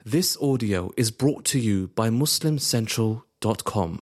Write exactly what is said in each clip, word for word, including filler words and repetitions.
This audio is brought to you by Muslim Central dot com.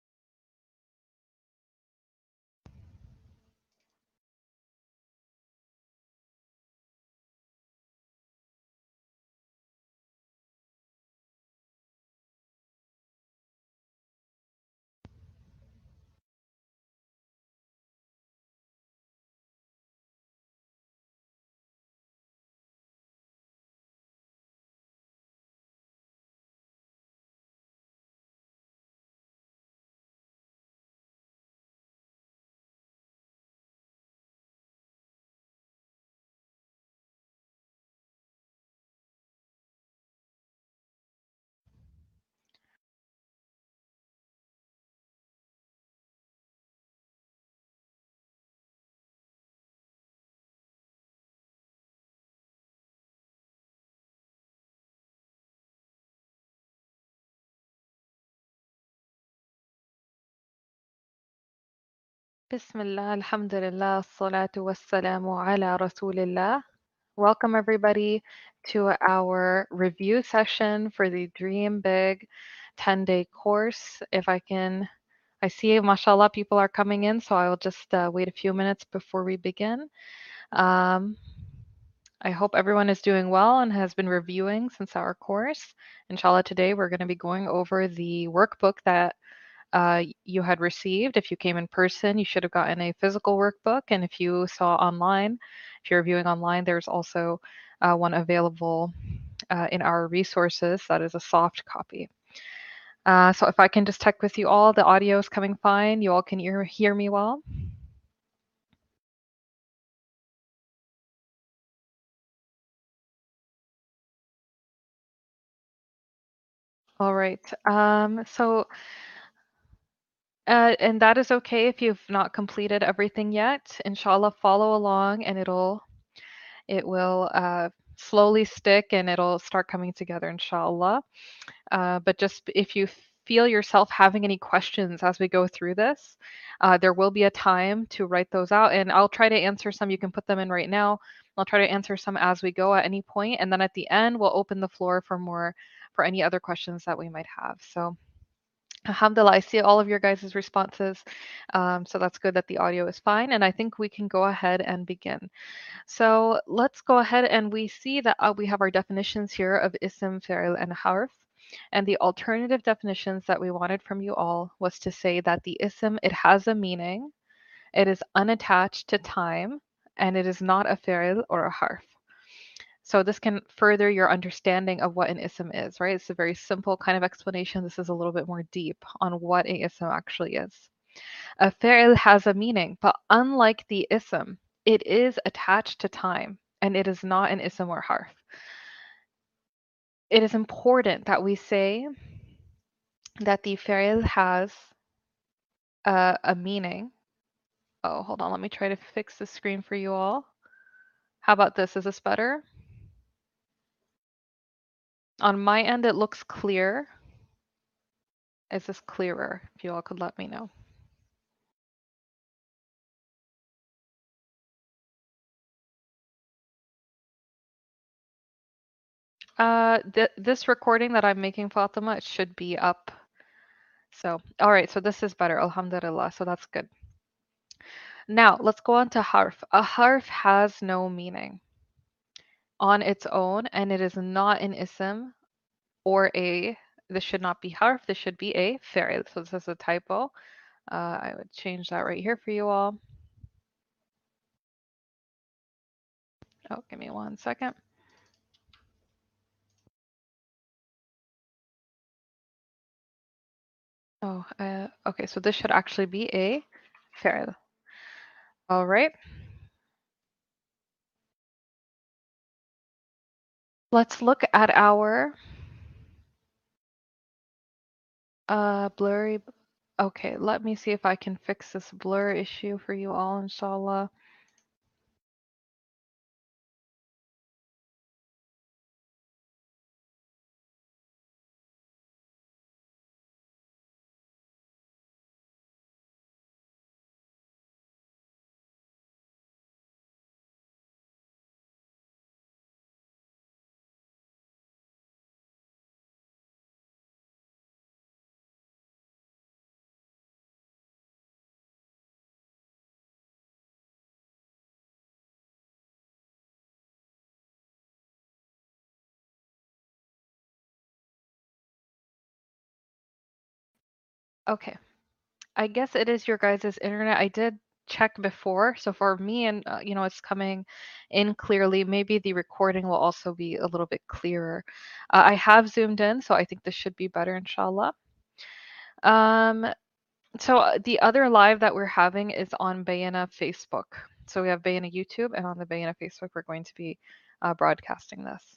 Bismillah, alhamdulillah, salatu wassalamu ala rasulillah. Welcome everybody to our review session for the Dream Big ten-day course. If I can, I see mashallah people are coming in, so I will just uh, wait a few minutes before we begin. Um, I hope everyone is doing well and has been reviewing since our course. Inshallah, today we're going to be going over the workbook that uh, you had received. If you came in person, you should have gotten a physical workbook. And if you saw online, if you're viewing online, there's also uh, one available uh, in our resources that is a soft copy. Uh, so if I can just check with you all, the audio is coming fine. You all can hear, hear me well? All right. Um, so, uh, and that is okay if you've not completed everything yet. Inshallah, follow along and it'll it will uh, slowly stick and it'll start coming together, inshallah. Uh, but just if you feel yourself having any questions as we go through this, uh, there will be a time to write those out. And I'll try to answer some. You can put them in right now. I'll try to answer some as we go at any point, and then at the end, we'll open the floor for more for any other questions that we might have. So, alhamdulillah, I see all of your guys' responses. Um, so that's good that the audio is fine. And I think we can go ahead and begin. So let's go ahead and we see that uh, we have our definitions here of ism, fi'l, and harf. And the alternative definitions that we wanted from you all was to say that the ism, it has a meaning, it is unattached to time, and it is not a fi'l or a harf. So this can further your understanding of what an ism is, right? It's a very simple kind of explanation. This is a little bit more deep on what a ism actually is. A fi'l has a meaning, but unlike the ism, it is attached to time and it is not an ism or harf. It is important that we say that the fi'l has a, a meaning. Oh, hold on. Let me try to fix the screen for you all. How about this? Is this better? On my end, it looks clear. Is this clearer? If you all could let me know. Uh, th this recording that I'm making, Fatima, it should be up. So, all right. So this is better. Alhamdulillah. So that's good. Now, let's go on to harf. A harf has no meaning on its own, and it is not an ism or a, this should not be harf, this should be a fi'l. So this is a typo. Uh, I would change that right here for you all. Oh, give me one second. Oh, uh, okay, so this should actually be a fi'l. All right. Let's look at our uh, blurry. Okay, let me see if I can fix this blur issue for you all, inshallah. Okay. I guess it is your guys' internet. I did check before. So for me, and uh, you know, it's coming in clearly. Maybe the recording will also be a little bit clearer. Uh, I have zoomed in, so I think this should be better, inshallah. Um, so uh, the other live that we're having is on Bayana Facebook. So we have Bayana YouTube, and on the Bayana Facebook, we're going to be uh, broadcasting this.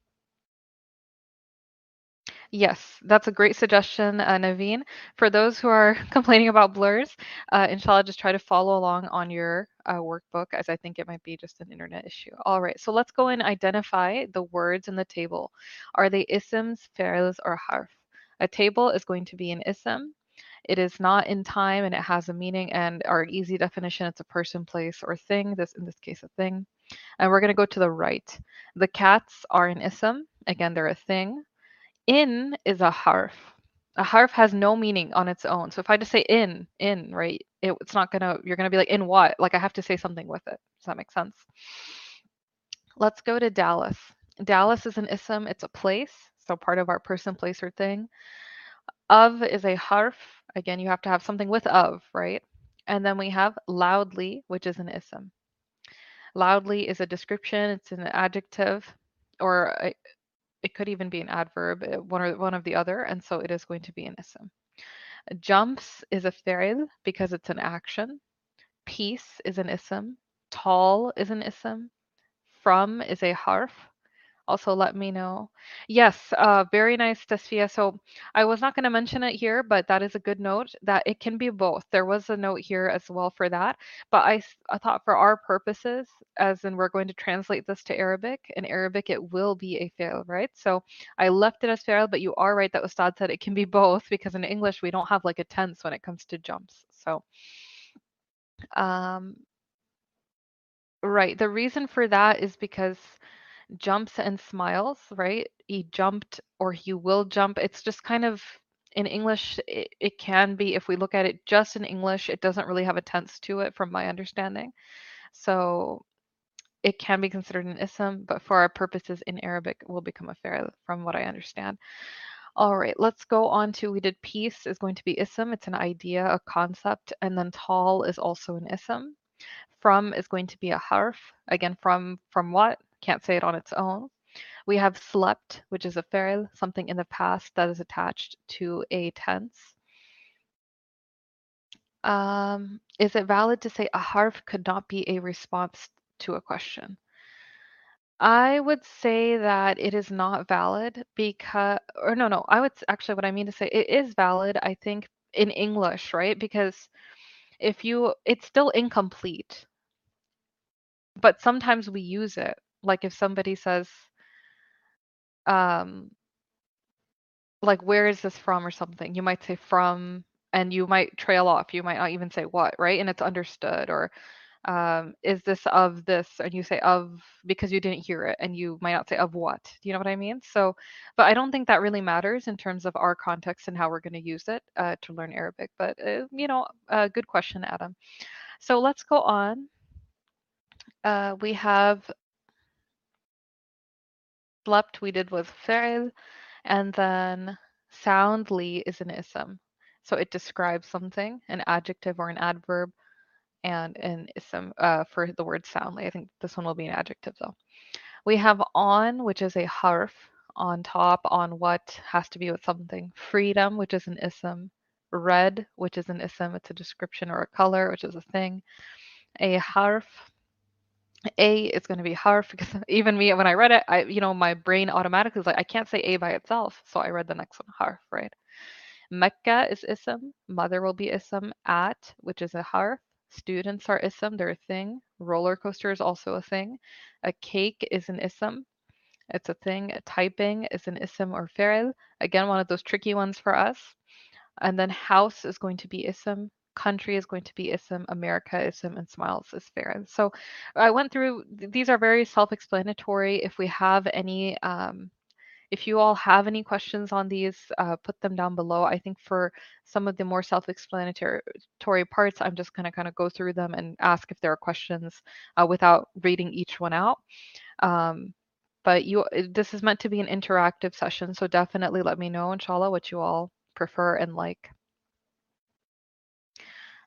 Yes, that's a great suggestion, uh, Naveen. For those who are complaining about blurs, uh, inshallah, just try to follow along on your uh, workbook, as I think it might be just an internet issue. All right, so let's go and identify the words in the table. Are they isms, fi'ls, or harf? A table is going to be an ism. It is not in time and it has a meaning. And our easy definition, it's a person, place, or thing. This, in this case, a thing. And we're going to go to the right. The cats are an ism. Again, they're a thing. In is a harf. A harf has no meaning on its own. So if I just say in, in, right, it, it's not gonna, you're gonna be like, in what? Like I have to say something with it. Does that make sense? Let's go to Dallas. Dallas is an ism, it's a place. So part of our person, place, or thing. Of is a harf. Again, you have to have something with of, right? And then we have loudly, which is an ism. Loudly is a description, it's an adjective, or a, it could even be an adverb, uh, one or one of the other, and so it is going to be an ism. Jumps is a fi'l because it's an action. Peace is an ism. Tall is an ism. From is a harf. Also, let me know. Yes, uh, very nice, Tasfia. So I was not going to mention it here, but that is a good note that it can be both. There was a note here as well for that. But I, s- I thought for our purposes, as in we're going to translate this to Arabic, in Arabic it will be a fail, right? So I left it as fail, but you are right that Ustad said it can be both because in English we don't have like a tense when it comes to jumps. So, um, right. The reason for that is because jumps and smiles, right? He jumped or he will jump. It's just kind of in English, it, it can be, if we look at it just in English, it doesn't really have a tense to it from my understanding. So it can be considered an ism, but for our purposes in Arabic, it will become a fi'l from what I understand. All right, let's go on to, we did peace is going to be ism. It's an idea, a concept, and then tall is also an ism. From is going to be a harf. Again, from from what? Can't say it on its own. We have slept, which is a fi'l, something in the past that is attached to a tense. Um, is it valid to say a harf could not be a response to a question? I would say that it is not valid because, or no, no, I would s- actually, what I mean to say, it is valid, I think, in English, right? Because if you, it's still incomplete, but sometimes we use it. Like if somebody says, um, like where is this from or something, you might say from, and you might trail off, you might not even say what, right? And it's understood. Or um, is this of this, and you say of because you didn't hear it, and you might not say of what. Do you know what I mean? So but I don't think that really matters in terms of our context and how we're going to use it uh, to learn Arabic. But uh, you know, uh, good question, Adam. So let's go on. Uh, we have slept, we did was fi'l. And then soundly is an ism. So it describes something, an adjective or an adverb, and an ism uh, for the word soundly. I think this one will be an adjective though. We have on, which is a harf, on top, on what has to be with something. Freedom, which is an ism. Red, which is an ism, it's a description or a color, which is a thing. A harf, a is going to be harf because even me, when I read it, I, you know, my brain automatically is like, I can't say a by itself. So I read the next one, harf, right? Mecca is ism. Mother will be ism. At, which is a harf. Students are ism. They're a thing. Roller coaster is also a thing. A cake is an ism. It's a thing. Typing is an ism or fi'l. Again, one of those tricky ones for us. And then house is going to be ism. Country is going to be ism. America ism, and smiles is fi'l. So I went through. These are very self-explanatory. If we have any um, if you all have any questions on these, uh, put them down below. I think for some of the more self-explanatory parts, I'm just going to kind of go through them and ask if there are questions uh, without reading each one out. Um, but you, this is meant to be an interactive session, so definitely let me know, inshallah, what you all prefer and like.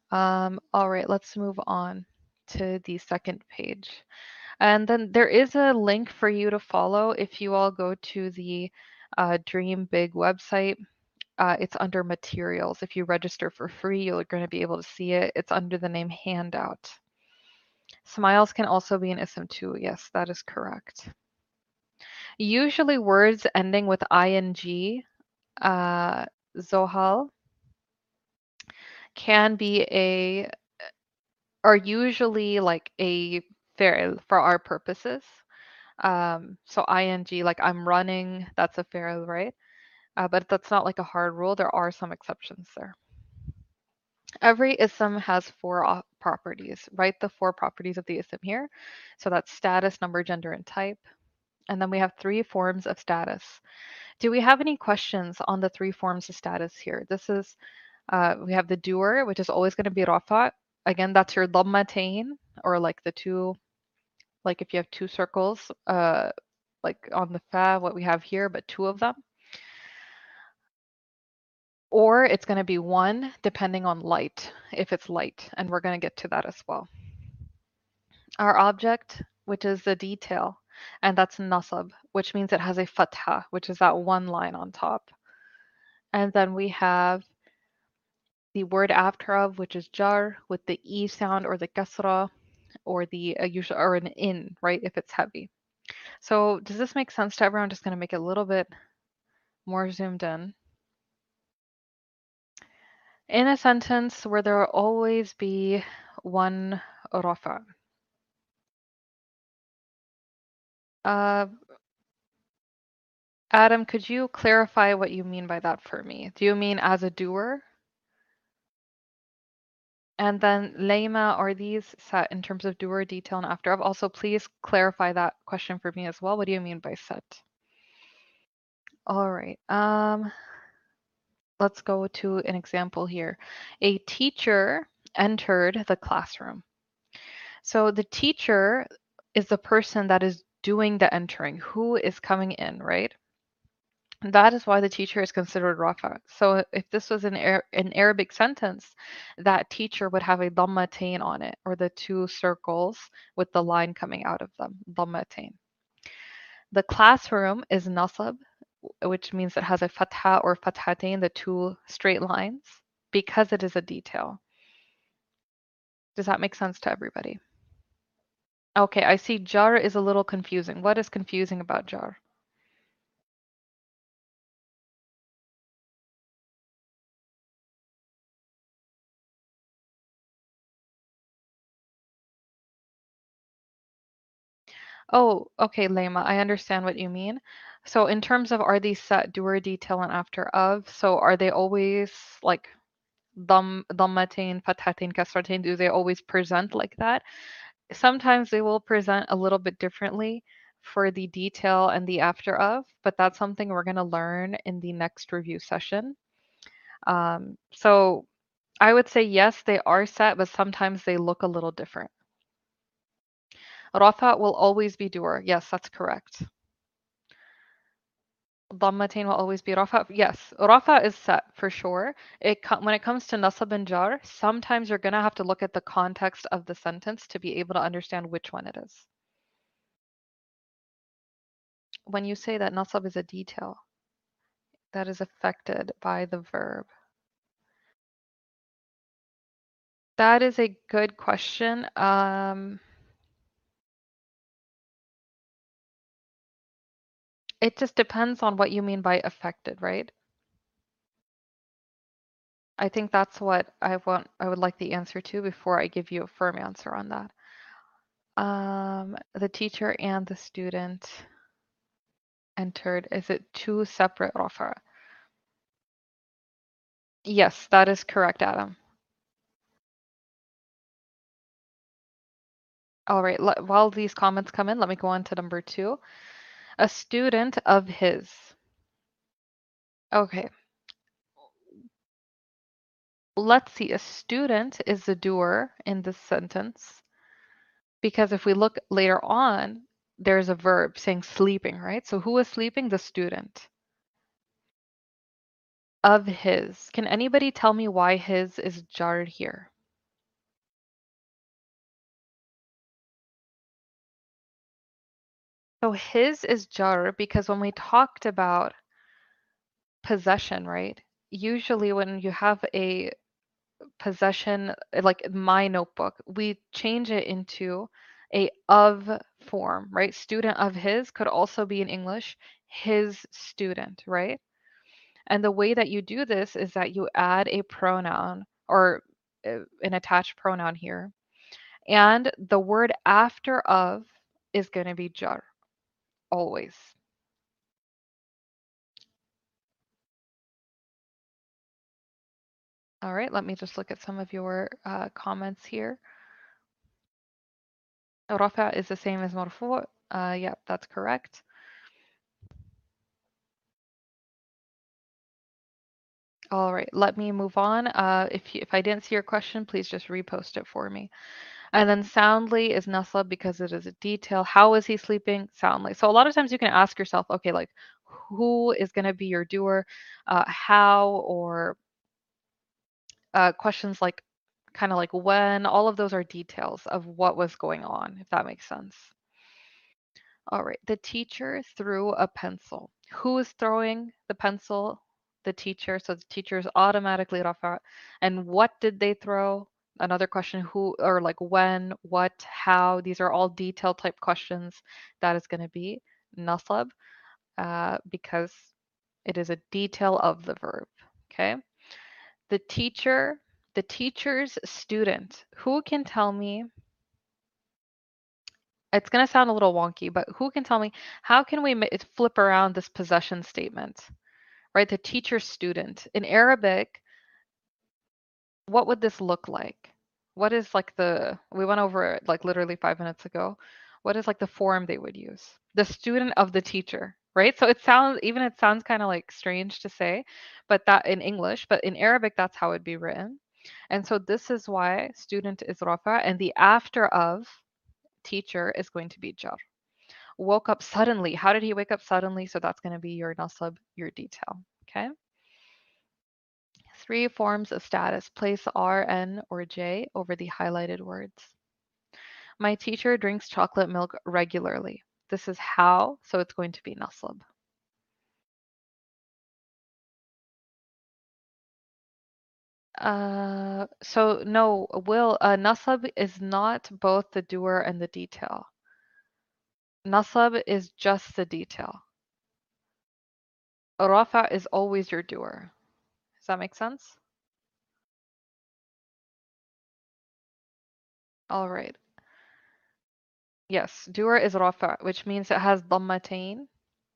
Um, all right, let's move on to the second page. And then there is a link for you to follow if you all go to the uh, Dream Big website. Uh, it's under materials. If you register for free, you're going to be able to see it. It's under the name Handout. Smiles can also be an ism too. Yes, that is correct. Usually words ending with ing, uh, Zohal, can be a, are usually like a fi'l for our purposes. Um, so ing, like I'm running, that's a fi'l, right? Uh, but that's not like a hard rule. There are some exceptions there. Every ism has four o- properties. Write the four properties of the ism here. So that's status, number, gender, and type. And then we have three forms of status. Do we have any questions on the three forms of status here? This is, uh, we have the doer, which is always going to be rafa. Again, that's your dhammatain, or like the two, like if you have two circles, uh, like on the fa, what we have here, but two of them. Or it's going to be one depending on light, if it's light, and we're going to get to that as well. Our object, which is the detail, and that's nasab, which means it has a fatha, which is that one line on top. And then we have the word after of, which is jar, with the e sound or the kasra, or the uh, usual or an in, right, if it's heavy. So does this make sense to everyone? I'm just going to make it a little bit more zoomed in. In a sentence where there will always be one rafa. Uh, Adam, could you clarify what you mean by that for me? Do you mean as a doer? And then Layma, are these set in terms of doer, detail, and after of? Also, please clarify that question for me as well. What do you mean by set? All right. Um, let's go to an example here. A teacher entered the classroom. So the teacher is the person that is doing the entering, who is coming in, right? That is why the teacher is considered rafa. So if this was an, Ar- an Arabic sentence, that teacher would have a dhammatain on it, or the two circles with the line coming out of them, dhammatain. The classroom is nasab, which means it has a fatha or fathatain, the two straight lines, because it is a detail. Does that make sense to everybody? Okay, I see jar is a little confusing. What is confusing about jar? Oh, okay, Layma, I understand what you mean. So in terms of are these set doer, detail, and after of, so are they always like dam dammatain, fathatain, kasratain? Do they always present like that? Sometimes they will present a little bit differently for the detail and the after of, but that's something we're going to learn in the next review session. Um, so I would say yes, they are set, but sometimes they look a little different. Rafa will always be doer. Yes, that's correct. Dhammatain will always be rafa. Yes, rafa is set for sure. It when it comes to nasab and jar, sometimes you're gonna have to look at the context of the sentence to be able to understand which one it is. When you say that nasab is a detail that is affected by the verb, that is a good question. Um, it just depends on what you mean by affected, right? I think that's what I want. I would like the answer to before I give you a firm answer on that. Um, the teacher and the student entered. Is it two separate rafa? Yes, that is correct, Adam. All right, let, while these comments come in, let me go on to number two. A student of his. Okay. Let's see. A student is the doer in this sentence because if we look later on, there's a verb saying sleeping, right? So who is sleeping? The student. Of his. Can anybody tell me why his is jarred here? So his is jar because when we talked about possession, right? Usually when you have a possession, like my notebook, we change it into a of form, right? Student of his could also be in English, his student, right? And the way that you do this is that you add a pronoun or uh, an attached pronoun here. And the word after of is going to be jar, always. All right, let me just look at some of your uh, comments here. Rafa is the same as marfu. Uh, yeah, that's correct. All right, let me move on. Uh, if you, if I didn't see your question, please just repost it for me. And then soundly is nasab because it is a detail. How is he sleeping? Soundly. So a lot of times you can ask yourself, okay, like who is going to be your doer? Uh, how or uh, questions like kind of like when. All of those are details of what was going on, if that makes sense. All right. The teacher threw a pencil. Who is throwing the pencil? The teacher. So the teacher is automatically rafa. And what did they throw? Another question, who or like when, what, how. These are all detail type questions. That is going to be nasab uh, because it is a detail of the verb. Okay. The teacher, the teacher's student. Who can tell me it's going to sound a little wonky, but who can tell me how can we ma- flip around this possession statement, right? The teacher student. In Arabic, what would this look like? What is like the, we went over it like literally five minutes ago. What is like the form they would use? The student of the teacher, right? So it sounds, even it sounds kind of like strange to say, but that in English, but in Arabic, that's how it'd be written. And so this is why student is rafa and the after of teacher is going to be jar. Woke up suddenly. How did he wake up suddenly? So that's going to be your nasab, your detail. Okay. Three forms of status. Place R, N, or J over the highlighted words. My teacher drinks chocolate milk regularly. This is how, so it's going to be nasab. Uh, so no, will uh, nasab is not both the doer and the detail. Nasab is just the detail. Rafa is always your doer. Does that make sense? All right. Yes, doer is rafa, which means it has dhammatain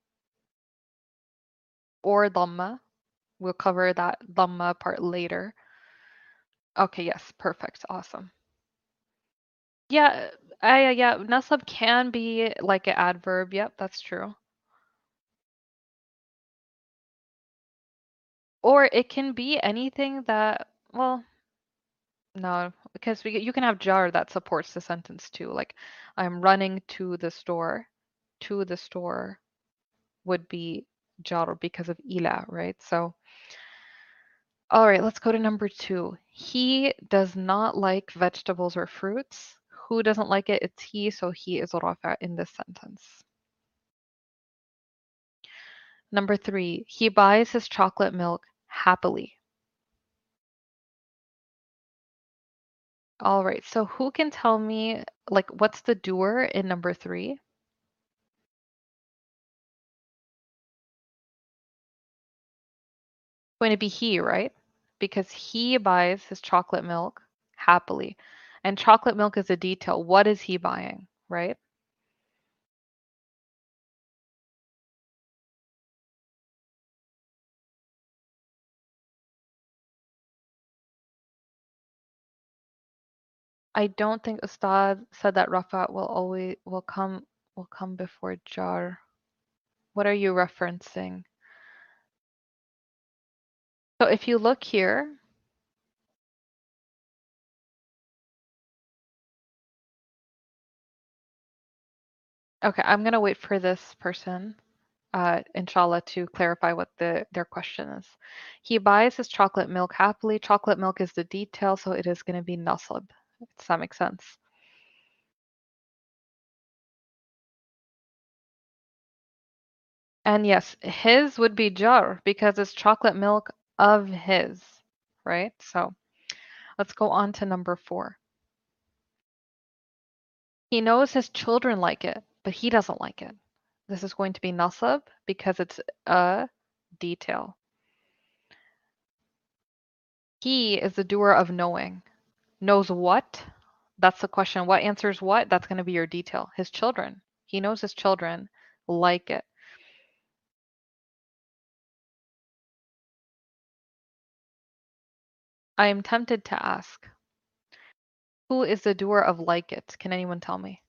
or dhamma. We'll cover that dhamma part later. Okay, yes, perfect. Awesome. Yeah, I yeah, nasab can be like an adverb. Yep, that's true. Or it can be anything that, well, no, because we, you can have jar that supports the sentence too. Like I'm running to the store. To the store would be jar because of ila, right? So all right, let's go to number two. He does not like vegetables or fruits. Who doesn't like it? It's he, so he is rafa in this sentence. Number three, he buys his chocolate milk happily. All right, so who can tell me, like, what's the doer in number three? Going to be he, right? Because he buys his chocolate milk happily. And chocolate milk is a detail. What is he buying, right? I don't think Ustad said that Rafa will always will come will come before jar. What are you referencing? So if you look here, okay, I'm gonna wait for this person, uh, inshallah, to clarify what the their question is. He buys his chocolate milk happily. Chocolate milk is the detail, so it is gonna be nasab. Does that make sense? And yes, his would be jar because it's chocolate milk of his, right? So let's go on to number four. He knows his children like it, but he doesn't like it. This is going to be nasab because it's a detail. He is the doer of knowing. Knows what? That's the question. What answers what? That's going to be your detail. His children. He knows his children like it. I am tempted to ask, who is the doer of like it? Can anyone tell me?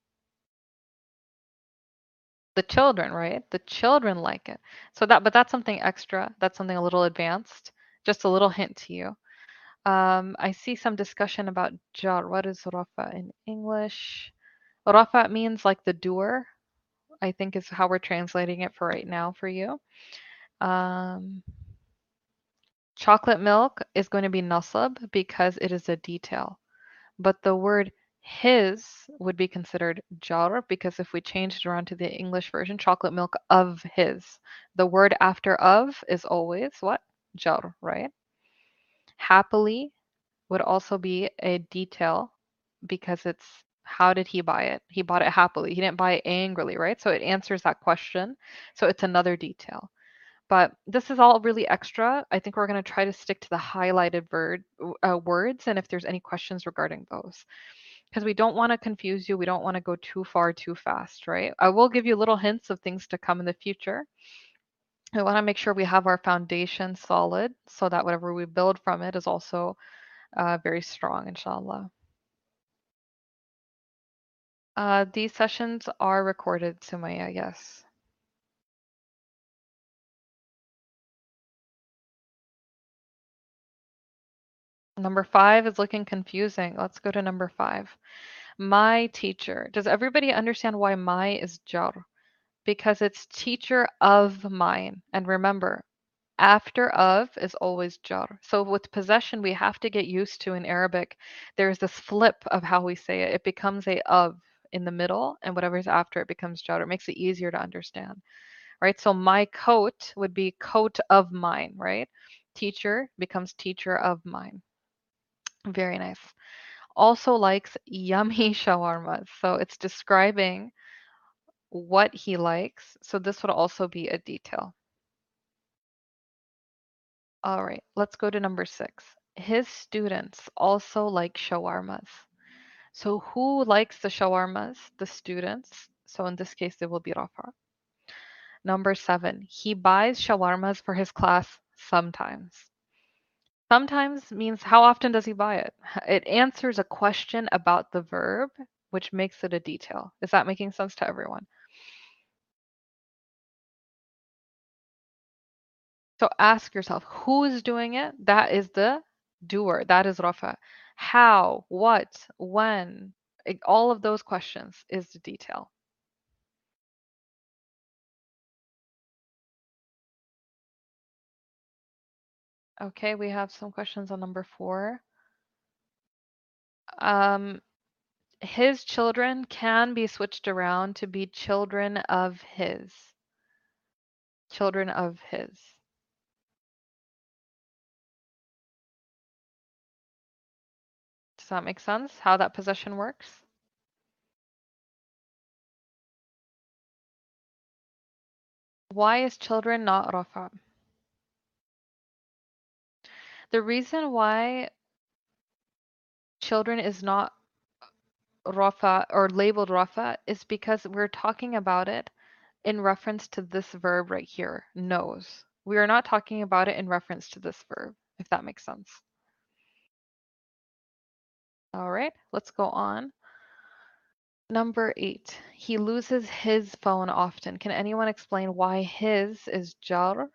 The children, right? The children like it. So that, but that's something extra. That's something a little advanced. Just a little hint to you. Um, I see some discussion about jar. What is rafa in English? Rafa means like the doer, I think is how we're translating it for right now for you. Um, chocolate milk is going to be nasab because it is a detail. But the word his would be considered jar because if we changed it around to the English version, chocolate milk of his. The word after of is always what? Jar, right? Happily would also be a detail because it's how did he buy it? He bought it happily. He didn't buy it angrily, right? So it answers that question. So it's another detail. But this is all really extra. I think we're going to try to stick to the highlighted word, uh, words and if there's any questions regarding those. Because we don't want to confuse you. We don't want to go too far too fast, right? I will give you little hints of things to come in the future. I want to make sure we have our foundation solid so that whatever we build from it is also uh, very strong, inshallah. Uh, these sessions are recorded, Sumaya, yes. Number five is looking confusing. Let's go to number five. My teacher. Does everybody understand why my is jar? Because it's teacher of mine. And remember, after of is always jar. So with possession, we have to get used to in Arabic, there's this flip of how we say it. It becomes a of in the middle, and whatever's after it becomes jar. It makes it easier to understand, right? So my coat would be coat of mine, right? Teacher becomes teacher of mine. Very nice. Also likes yummy shawarmas. So it's describing what he likes. So this would also be a detail. All right, let's go to number six. His students also like shawarmas. So who likes the shawarmas? The students. So in this case, it will be Rafa. Number seven, he buys shawarmas for his class sometimes. Sometimes means how often does he buy it? It answers a question about the verb, which makes it a detail. Is that making sense to everyone? So ask yourself, who is doing it? That is the doer. That is Rafa. How, what, when, it- all of those questions is the detail. Okay, we have some questions on number four. Um, his children can be switched around to be children of his. Children of his. Does that make sense? How that possession works? Why is children not Rafa? The reason why children is not Rafa or labeled Rafa is because we're talking about it in reference to this verb right here, knows. We are not talking about it in reference to this verb, if that makes sense. All right, let's go on. Number eight, he loses his phone often. Can anyone explain why his is jar?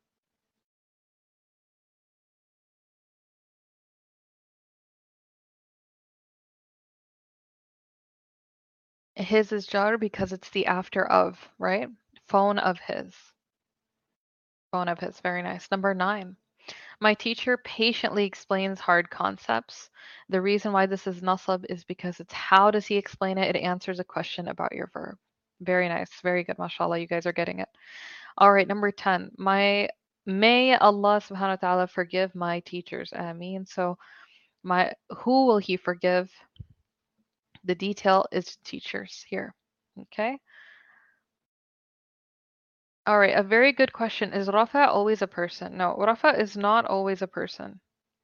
His is jar because it's the after of, right? Phone of his. Phone of his. Very nice. Number nine. My teacher patiently explains hard concepts. The reason why this is nasab is because it's how does he explain it? It answers a question about your verb. Very nice. Very good. MashaAllah. You guys are getting it. All right. Number ten. My May Allah subhanahu wa ta'ala forgive my teachers. Ameen. So my who will he forgive? The detail is teachers here. Okay. All right. A very good question. Is Rafa always a person? No, Rafa is not always a person.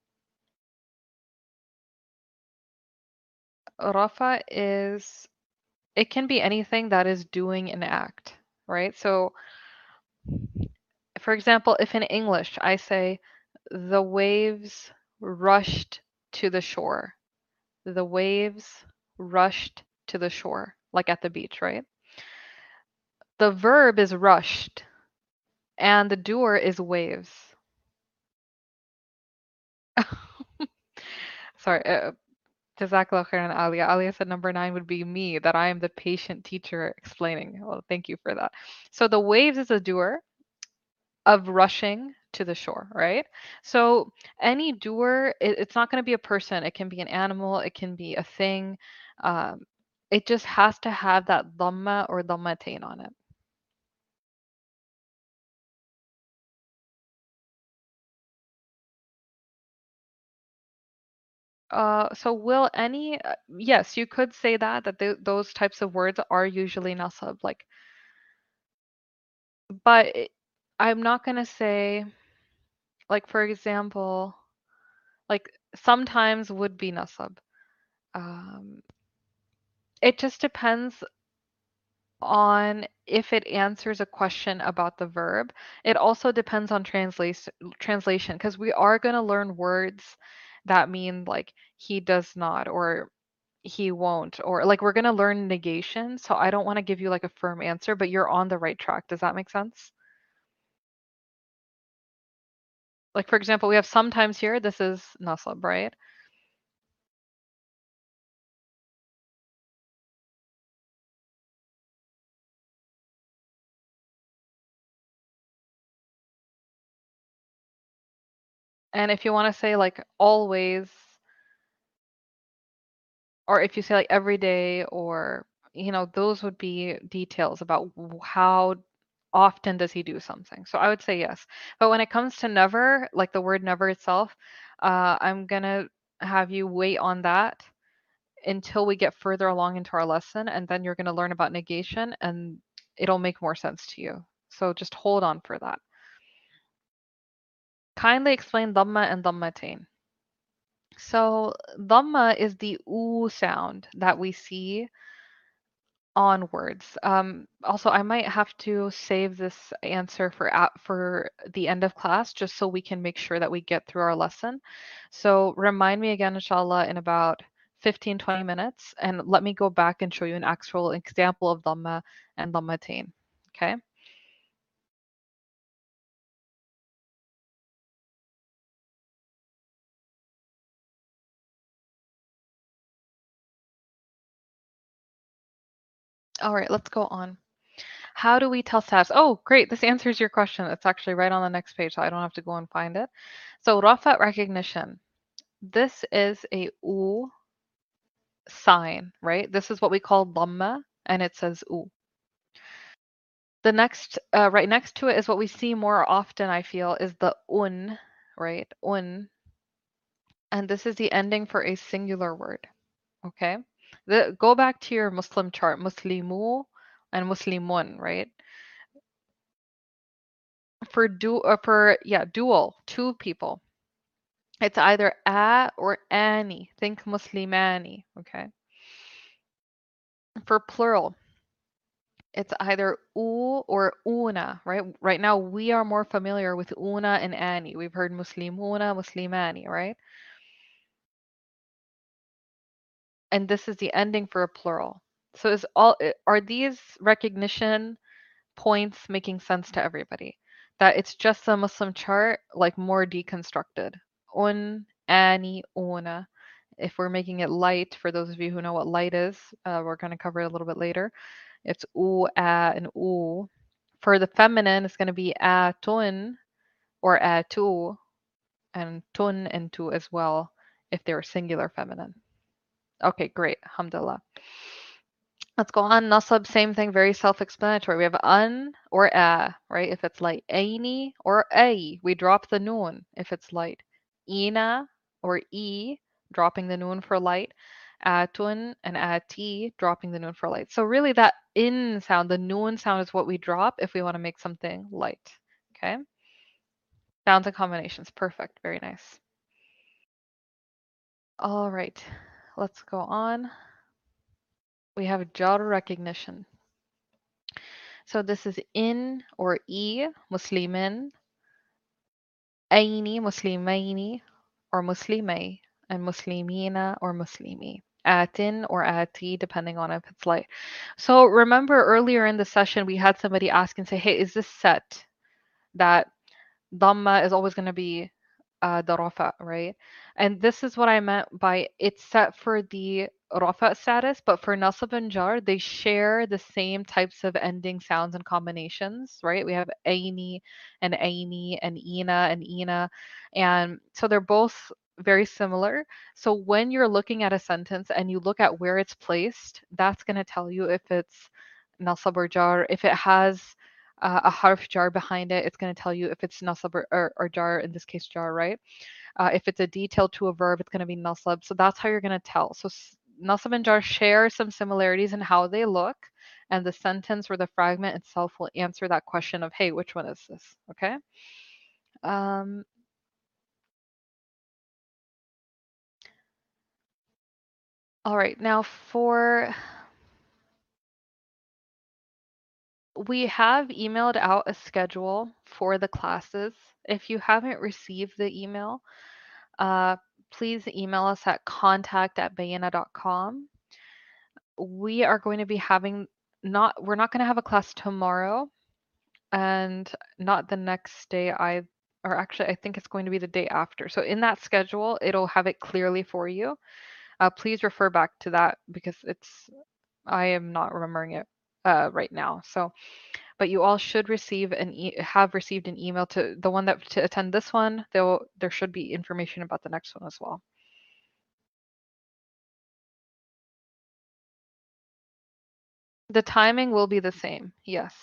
Rafa is, it can be anything that is doing an act, right? So, for example, if in English I say, the waves rushed to the shore, the waves rushed to the shore, like at the beach, right? The verb is rushed, and the doer is waves. Sorry, uh, Jazakallah khairan, Alia. Alia said number nine would be me, that I am the patient teacher explaining. Well, thank you for that. So the waves is a doer of rushing to the shore, right? So any doer, it, it's not going to be a person. It can be an animal. It can be a thing. Um, it just has to have that dhamma or dhammatain on it. Uh, so will any, uh, yes, you could say that, that th those types of words are usually nasab, like, but it, I'm not going to say, like, for example, like sometimes would be nasab. Um, it just depends on if it answers a question about the verb. It also depends on translation translation because we are going to learn words that mean like he does not or he won't or like we're going to learn negation. So I don't want to give you like a firm answer, but you're on the right track. Does that make sense? Like for example, we have sometimes here. This is nasab, right? And if you want to say like always, or if you say like every day, or you know, those would be details about w- how often does he do something. So I would say yes. But when it comes to never, like the word never itself, uh, I'm gonna have you wait on that until we get further along into our lesson, and then you're gonna learn about negation, and it'll make more sense to you. So just hold on for that. Kindly explain dhamma and dhammatain. So dhamma is the oo sound that we see on words. Um, also, I might have to save this answer for at, for the end of class just so we can make sure that we get through our lesson. So remind me again, inshallah, in about fifteen, twenty minutes, and let me go back and show you an actual example of dhamma and dhammatain. Okay? All right, let's go on. How do we tell status? Oh, great. This answers your question. It's actually right on the next page, so I don't have to go and find it. So Rafat recognition. This is a U sign, right? This is what we call dhamma, and it says U. The next, uh, right next to it is what we see more often, I feel, is the un, right? Un. And this is the ending for a singular word, okay? The, go back to your Muslim chart, Muslimu and Muslimun, right? For du, uh, for yeah, dual, two people. It's either a or ani. Think Muslimani, okay? For plural, it's either u or una, right? Right now we are more familiar with una and ani. We've heard muslimuna, muslimani, right? And this is the ending for a plural. So is all i- are these recognition points making sense to everybody? That it's just a Muslim chart, like more deconstructed. Un, ani, una. If we're making it light, for those of you who know what light is, uh, we're going to cover it a little bit later. It's u, a, and u. For the feminine, it's going to be a tun or a tu, and tun and tu as well if they're singular feminine. Okay, great. Alhamdulillah. Let's go on. Nasab, same thing, very self-explanatory. We have an or a, right? If it's light. Aini or a, we drop the noon if it's light. Ina or e, dropping the noon for light. Atun and ati, dropping the noon for light. So really that in sound, the noon sound is what we drop if we want to make something light. Okay? Sounds and combinations. Perfect. Very nice. All right. Let's go on. We have jar recognition. So this is in or e, Muslimin, aini, Muslimaini, or Muslimay, and Muslimina or Muslimi. Atin or ati, depending on if it's light. So remember earlier in the session, we had somebody ask and say, hey, is this set that Dhamma is always going to be uh, the rafa, right? And this is what I meant by it's set for the rafa status, but for nasab and jar, they share the same types of ending sounds and combinations, right? We have aini and aini and ina and ina. And so they're both very similar. So when you're looking at a sentence and you look at where it's placed, that's going to tell you if it's nasab or jar. If it has uh, a harf jar behind it, it's going to tell you if it's nasab or, or, or jar, in this case jar, right? Uh, if it's a detail to a verb, it's going to be nasab. So that's how you're going to tell. So nasab and jar share some similarities in how they look, and the sentence or the fragment itself will answer that question of, hey, which one is this? Okay. Um, all right. Now for we have emailed out a schedule for the classes. If you haven't received the email, uh, please email us at contact at bayana dot com. We are going to be having not, we're not going to have a class tomorrow and not the next day. I, or actually, I think it's going to be the day after. So in that schedule, it'll have it clearly for you. Uh, please refer back to that because it's, I am not remembering it uh, right now. So, but you all should receive an e- have received an email to the one that to attend this one. There there should be information about the next one as well. The timing will be the same. Yes.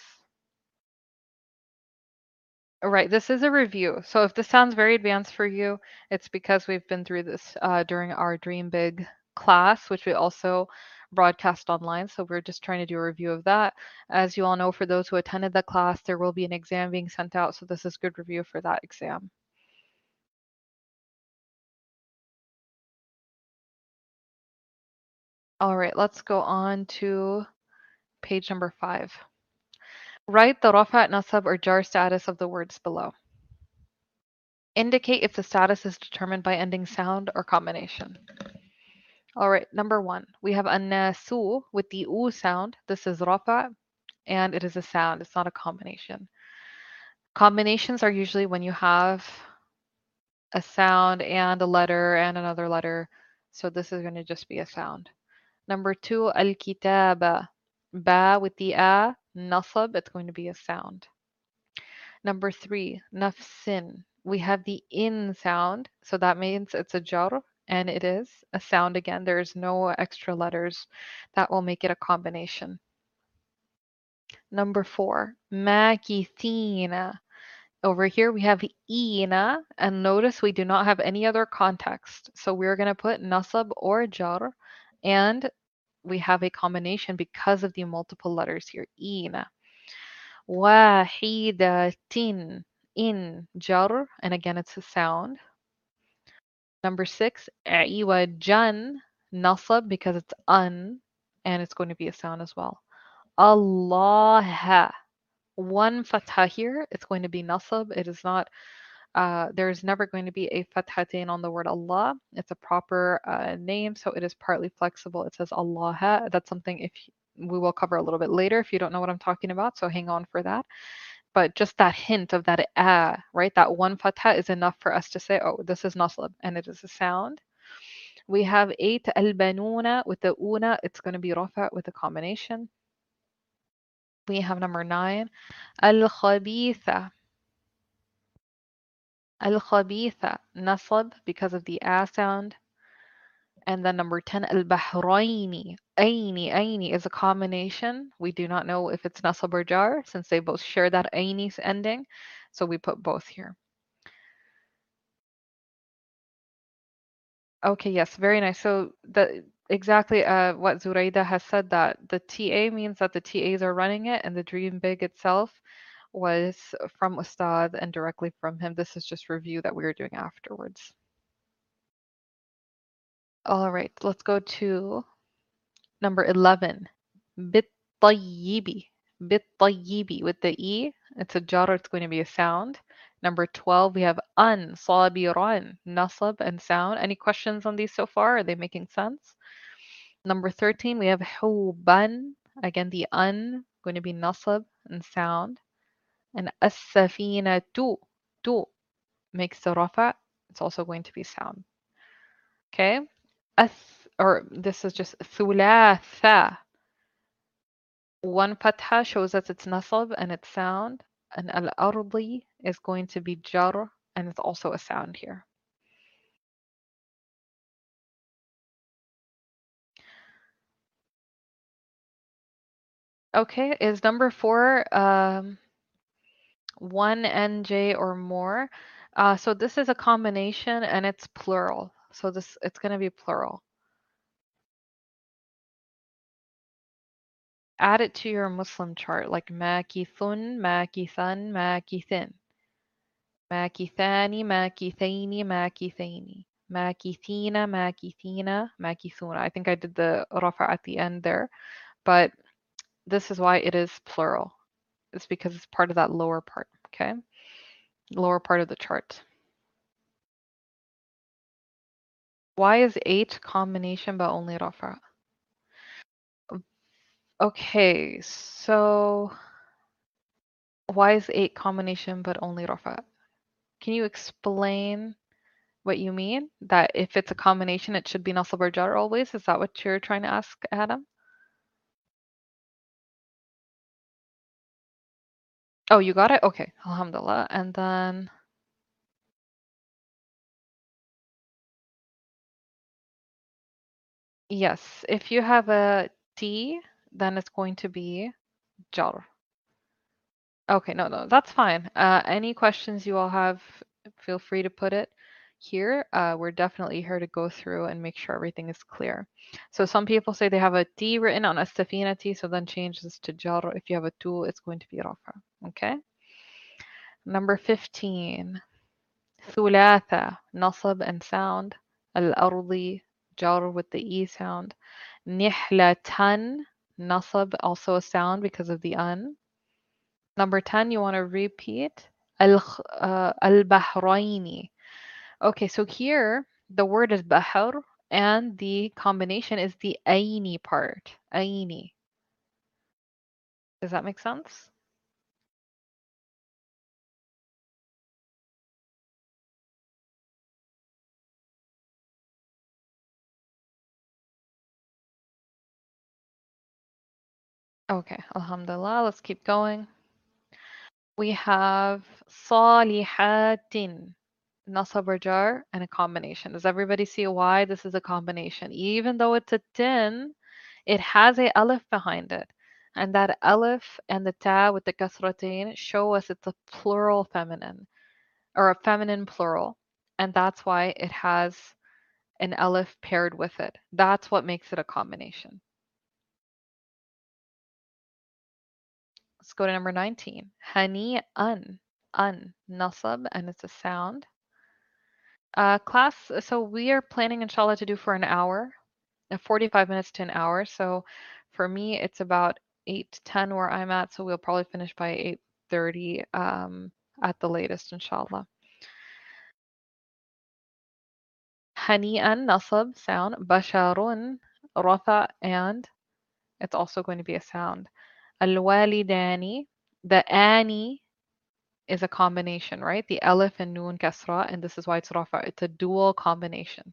Right. This is a review. So if this sounds very advanced for you, it's because we've been through this uh, during our Dream Big class, which we also broadcast online. So we're just trying to do a review of that. As you all know, for those who attended the class, there will be an exam being sent out. So this is good review for that exam. All right, let's go on to page number five. Write the rafat, nasab, or jar status of the words below. Indicate if the status is determined by ending sound or combination. All right, number one, we have an-nasu with the u sound. This is rafa, and it is a sound. It's not a combination. Combinations are usually when you have a sound and a letter and another letter. So this is going to just be a sound. Number two, al-kitaba. Ba with the a, nasab, it's going to be a sound. Number three, nafsin. We have the in sound, so that means it's a jar, and it is a sound again. There's no extra letters that will make it a combination. Number four, makithina. Over here we have ina, and notice we do not have any other context. So we're going to put nasab or jar, and we have a combination because of the multiple letters here. Ina. Wahidatin. In jar, and again it's a sound. Number six, iwajan, nasab, because it's un, and it's going to be a sound as well. Allah. One fatha here, it's going to be nasab. It is not, uh, there's never going to be a fathatain on the word Allah. It's a proper uh, name, so it is partly flexible. It says Allah. That's something if we will cover a little bit later if you don't know what I'm talking about, so hang on for that. But just that hint of that ah, right? That one fatha is enough for us to say, oh, this is nasab, and it is a sound. We have eight al-banuna with the una, it's going to be rafa with a combination. We have number nine, al-khabitha. Al-khabitha, nasab because of the a sound. And then number ten, al-bahraini. Aini, aini is a combination. We do not know if it's nasab or jar since they both share that aini ending. So we put both here. Okay, yes, very nice. So the exactly uh, what Zuraida has said, that the T A means that the T As are running it, and the Dream Big itself was from Ustad and directly from him. This is just review that we were doing afterwards. All right, let's go to number eleven. Bit-tayyibi. Bit-tayyibi with the E. It's a jar, it's going to be a sound. Number twelve, we have un, sabiran, nasab and sound. Any questions on these so far? Are they making sense? Number thirteen, we have huban. Again, the un going to be nasab and sound. And as-safina tu, tu makes the rafa. It's also going to be sound. Okay. As, or this is just thulatha. One fatha shows us it's nasab and it's sound. And al-ardi is going to be jar and it's also a sound here. Okay, is number four um, one N J or more? Uh, so this is a combination and it's plural. So this it's going to be plural. Add it to your Muslim chart, like makithun, makithan, makithin. Makithani, makithaini, makithaini. Makithina, makithina, makithuna. I think I did the rafa at the end there, but this is why it is plural. It's because it's part of that lower part, okay? Lower part of the chart. Why is eight combination but only rafa? Okay, so why is eight combination but only rafa? Can you explain what you mean? That if it's a combination, it should be nasab or jar always? Is that what you're trying to ask, Adam? Oh, you got it? Okay, alhamdulillah. And then yes, if you have a T, then it's going to be jar. Okay, no, no, that's fine. Uh, any questions you all have, feel free to put it here. Uh, we're definitely here to go through and make sure everything is clear. So some people say they have a T written on astafina T, so then change this to jar. If you have a tu, it's going to be rafa. Okay. Number fifteen. Thulatha, nasab and sound. Al-ardi, jar with the E sound. Nihlatan, nasab, also a sound because of the un. Number ten, you want to repeat? Al uh, al-bahraini. Okay, so here the word is bahr and the combination is the aini part. Aini. Does that make sense? Okay, alhamdulillah. Let's keep going. We have salihatin, nasab or jar, and a combination. Does everybody see why this is a combination? Even though it's a tin, it has a alif behind it. And that alif and the ta with the kasratain show us it's a plural feminine or a feminine plural. And that's why it has an alif paired with it. That's what makes it a combination. Let's go to number nineteen. Hani un. Un. Nasab, and it's a sound. Uh, class, so we are planning, inshallah, to do for an hour, uh, forty-five minutes to an hour. So for me, it's about eight to ten where I'm at. So we'll probably finish by eight thirty um, at the latest, inshallah. Hani'an, nasab, sound. Basharun, rafa, and it's also going to be a sound. Al-walidani, the ani is a combination, right? The alif and noon kasra, and this is why it's rafa. It's a dual combination.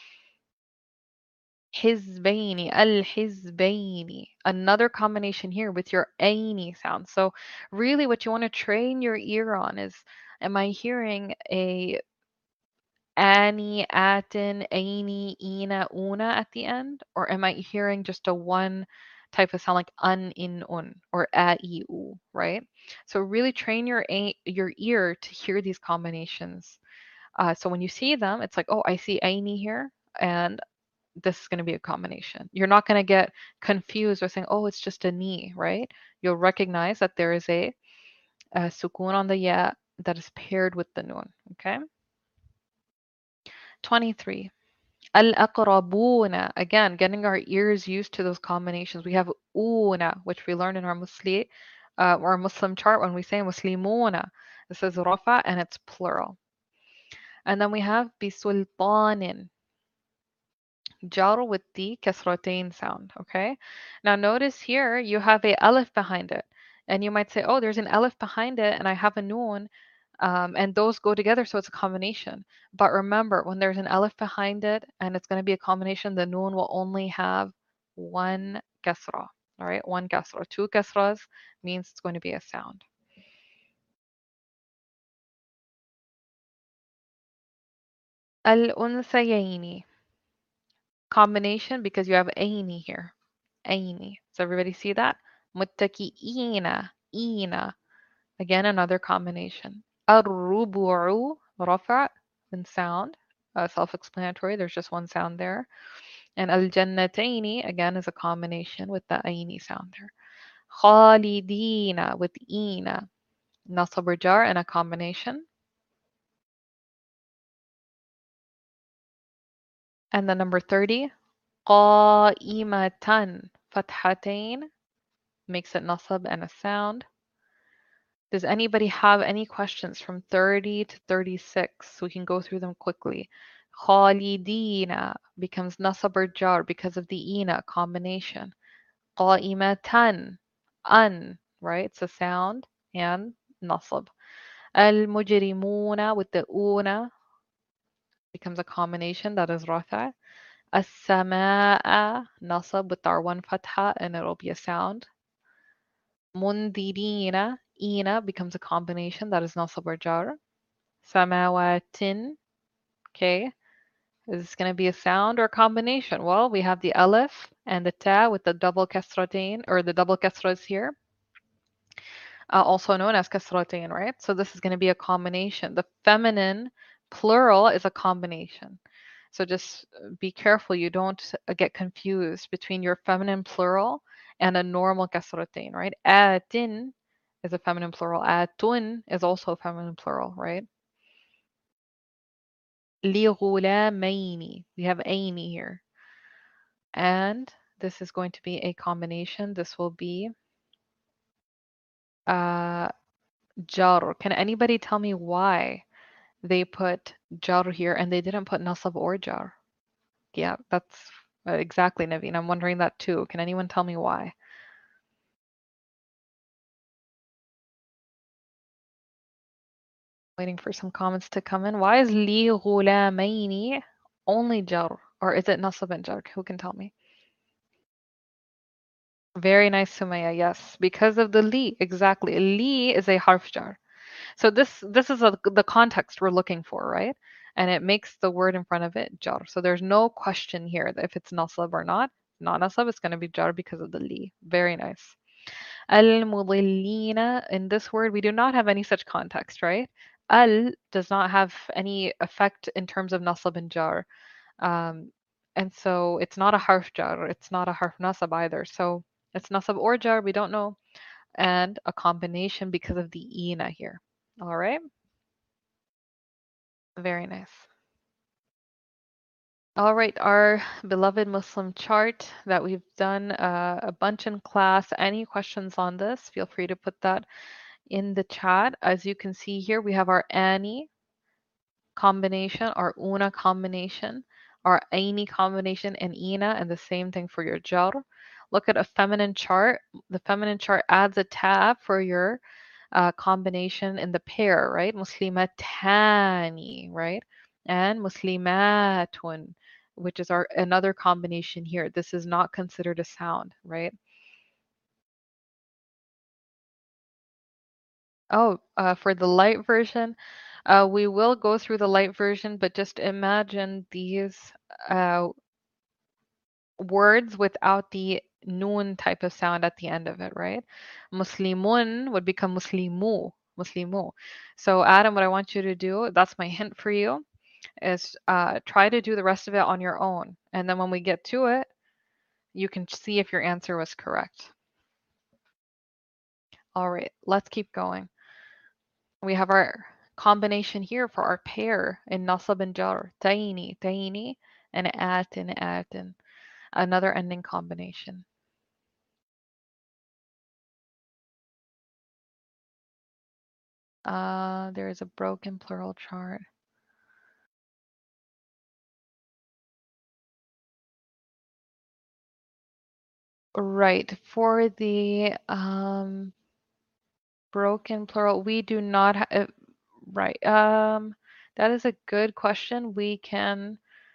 Hizbaini, al-hizbaini. Another combination here with your aini sound. So really what you want to train your ear on is, am I hearing a Ani, atin, aini, ina, una at the end? Or am I hearing just a one type of sound like un, in, un, or a, i, u, right? So really train your a, your ear to hear these combinations. Uh, so when you see them, it's like, oh, I see aini here, and this is going to be a combination. You're not going to get confused or saying, oh, it's just a ni, right? You'll recognize that there is a, a sukun on the ya that is paired with the nun, okay? twenty-three. Al-aqrabuna. Again, getting our ears used to those combinations. We have una, which we learned in our Muslim, uh, our Muslim chart when we say Muslimuna. This is rafa and it's plural. And then we have bisultanin, jar with the kasratain sound, okay? Now notice here you have a alif behind it. And you might say, oh, there's an alif behind it and I have a noon. Um, and those go together, so it's a combination. But remember, when there's an alif behind it and it's going to be a combination, the noon will only have one kasra, all right? One kasra. Two kasras means it's going to be a sound. Al-unsayayni. Combination because you have aini here. Aini. Does everybody see that? Muttaki'ina. Ina. Again, another combination. Ar-rubu'u. Rafa and sound. Uh, self-explanatory. There's just one sound there. And al-jannataini, again, is a combination with the aini sound there. Khalidina with ina. Nasab or jar and a combination. And the number thirty. Qa'imatan. Fathatain. Makes it nasab and a sound. Does anybody have any questions from thirty to thirty-six? We can go through them quickly. Khalidina becomes nasab or jar because of the ina combination. Qa'imatan, an, right? It's a sound and nasab. Al-mujrimuna with the una becomes a combination that is rafa. As-sama'a, nasab with our one fatha and it'll be a sound. Mundirina, ina becomes a combination that is nasab or jar. Samawatin, okay. Is this going to be a sound or a combination? Well, we have the alif and the ta with the double kasratain, or the double kasras here, uh, also known as kasratain, right? So this is going to be a combination. The feminine plural is a combination. So just be careful you don't get confused between your feminine plural and a normal kasratain, right? Atin is a feminine plural. Atun is also a feminine plural, right? لِغُلَامَيْنِ. We have aini here. And this is going to be a combination. This will be uh, jar. Can anybody tell me why they put jar here and they didn't put nasab or jar? Yeah, that's uh, exactly, Naveen. I'm wondering that too. Can anyone tell me why? Waiting for some comments to come in. Why is li ghulamaini only jar? Or is it nasab and jar? Who can tell me? Very nice, Sumaya. Yes, because of the li. Exactly. Li is a harf jar. So this this is a, the context we're looking for, right? And it makes the word in front of it jar. So there's no question here that if it's nasab or not. Not nasab, it's going to be jar because of the li. Very nice. Al-mudillina, in this word, we do not have any such context, right? Al does not have any effect in terms of nasab and jar. Um, and so it's not a harf jar. It's not a harf nasab either. So it's nasab or jar, we don't know. And a combination because of the ina here. All right. Very nice. All right, our beloved Muslim chart that we've done uh, a bunch in class. Any questions on this? Feel free to put that in the chat. As you can see here, we have our ani combination, our una combination, our aini combination, and ina, and the same thing for your jar. Look at a feminine chart. The feminine chart adds a tab for your uh, combination in the pair, right? Muslimatani, right? And muslimatun, which is our another combination here. This is not considered a sound, right? Oh, uh, for the light version, Uh, we will go through the light version, but just imagine these uh, words without the noon type of sound at the end of it, right? Muslimun would become muslimu, muslimu. So Adam, what I want you to do, that's my hint for you, is uh, try to do the rest of it on your own. And then when we get to it, you can see if your answer was correct. All right, let's keep going. We have our combination here for our pair in nasab and jar. Taini, taini, and atin, atin. Another ending combination. Uh, there is a broken plural chart. Right. For the um, broken plural, we do not have. Right. Um, that is a good question. We can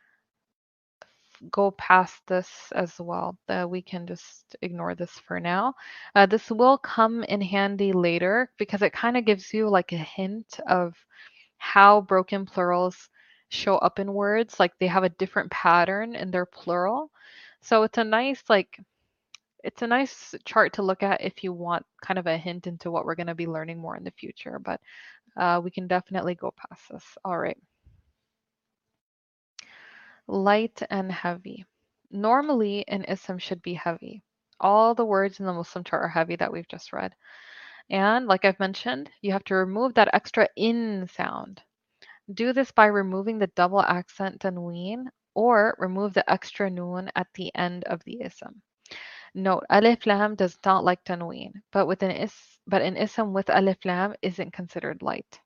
go past this as well. Uh, we can just ignore this for now. Uh, this will come in handy later because it kind of gives you like a hint of how broken plurals show up in words. Like they have a different pattern in their plural. So it's a nice like it's a nice chart to look at if you want kind of a hint into what we're going to be learning more in the future. But uh, we can definitely go past this. All right. Light and heavy. Normally, an ism should be heavy. All the words in the Muslim chart are heavy that we've just read. And like I've mentioned, you have to remove that extra in sound. Do this by removing the double accent tanween or remove the extra noon at the end of the ism. Note, alif lam does not like tanween, but with an is but an ism with alif lam isn't considered light.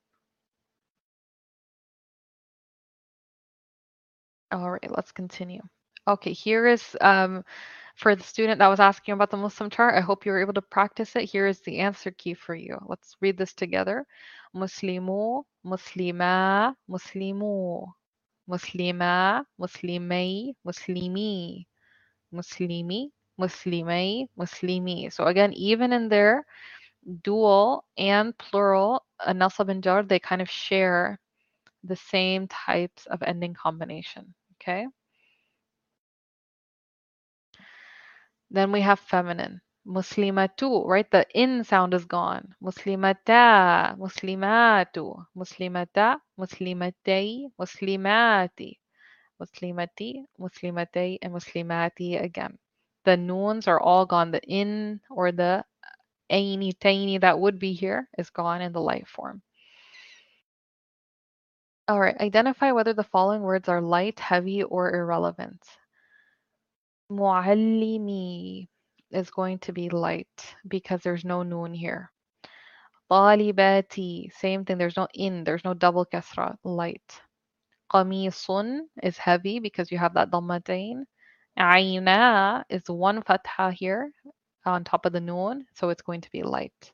All right, let's continue. Okay, here is um, for the student that was asking about the Muslim chart. I hope you were able to practice it. Here is the answer key for you. Let's read this together. Muslimu, muslima, muslimu, muslima, muslimay, muslimi, muslimi, muslimay, muslimi. So again, even in their dual and plural, a nasab and jar, they kind of share the same types of ending combination. Okay. Then we have feminine. Muslimatu, right? The in sound is gone. Muslimata, muslimatu, muslimata, muslimatay, muslimati, muslimati, muslimatay, and muslimati again. The noons are all gone. The in or the aini, taini that would be here is gone in the light form. All right, identify whether the following words are light, heavy, or irrelevant. Muallimi is going to be light because there's no noon here. Talibati, same thing, there's no in, there's no double kasra, light. Qamisun is heavy because you have that dhammatain. Aina is one fatha here on top of the noon, so it's going to be light.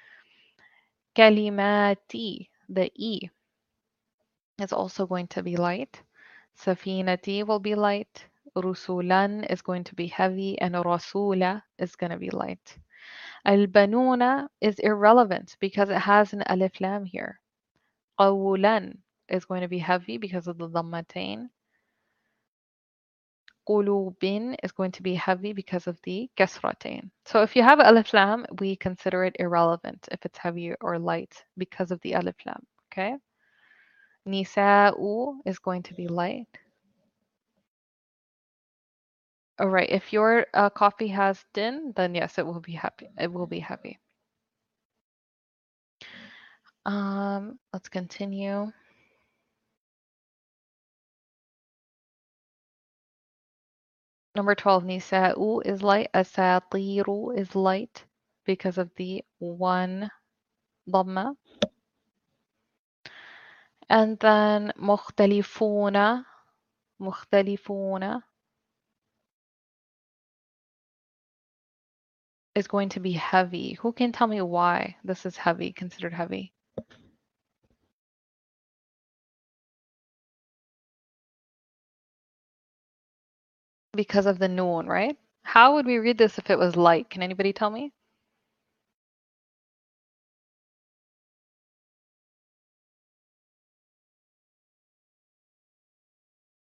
Kalimati, the e is also going to be light. Safinati will be light. Rusulan is going to be heavy, and Rasula is going to be light. Al-Banuna is irrelevant because it has an alif lam here. Qawulan is going to be heavy because of the dhammatain. Qulubin is going to be heavy because of the kasratain. So if you have alif lam, we consider it irrelevant if it's heavy or light because of the alif lam. Okay? Nisa'u is going to be light. All right. If your uh, coffee has din, then yes, it will be happy. It will be heavy. Um, let's continue. Number twelve, Nisa'u is light. Asatiru is light because of the one dhamma. And then mukhtalifuna, mukhtalifuna is going to be heavy. Who can tell me why this is heavy, considered heavy? Because of the noon, right? How would we read this if it was light? Can anybody tell me?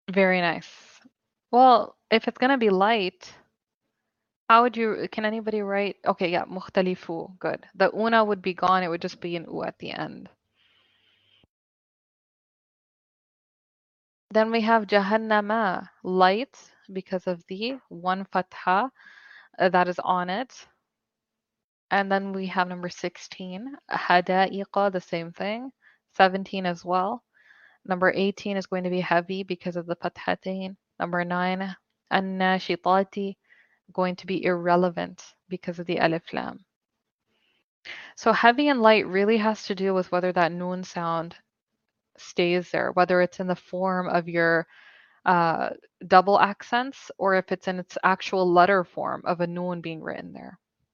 Very nice. Well, if it's gonna be light, how would you, can anybody write? Okay, yeah, مختلفو. Good. The una would be gone. It would just be an u at the end. Then we have jahannama, light, because of the one fatha uh, that is on it. And then we have number sixteen, hada'iqa, the same thing. seventeen as well. Number eighteen is going to be heavy because of the fathatain. Number nine, an-nashitati, going to be irrelevant because of the alif lam. So heavy and light really has to do with whether that noon sound stays there, whether it's in the form of your uh, double accents or if it's in its actual letter form of a noon being written there.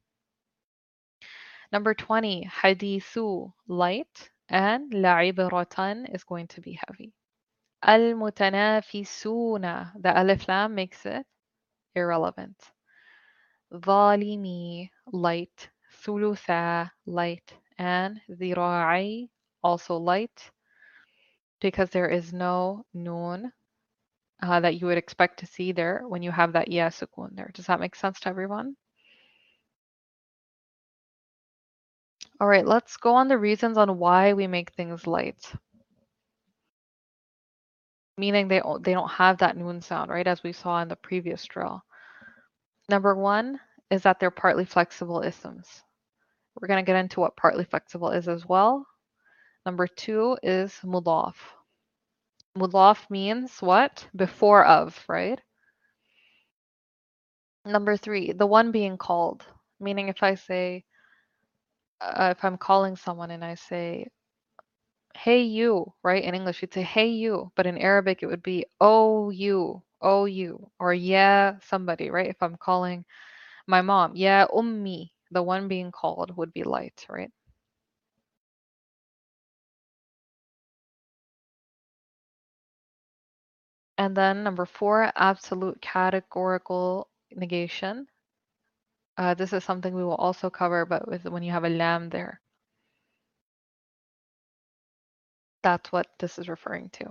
Number twenty, hadithu, light, and la'ibratan is going to be heavy. Al-mutanafisuna, the alif lam makes it irrelevant. Zalimi, light. Thulutha, light. And zira'i, also light, because there is no noon uh, that you would expect to see there when you have that ya sukun there. Does that make sense to everyone? All right, let's go on the reasons on why we make things light. Meaning they they don't have that noon sound, right? As we saw in the previous drill. Number one is that they're partly flexible isms. We're going to get into what partly flexible is as well. Number two is mudaf. Mudaf means what? Before of, right? Number three, the one being called. Meaning if I say, uh, if I'm calling someone and I say, hey you, right? In English, you'd say, hey you. But in Arabic, it would be, oh you, oh you. Or yeah, somebody, right? If I'm calling my mom, yeah, ummi, the one being called would be light, right? And then number four, absolute categorical negation. Uh, this is something we will also cover, but with when you have a lam there. That's what this is referring to.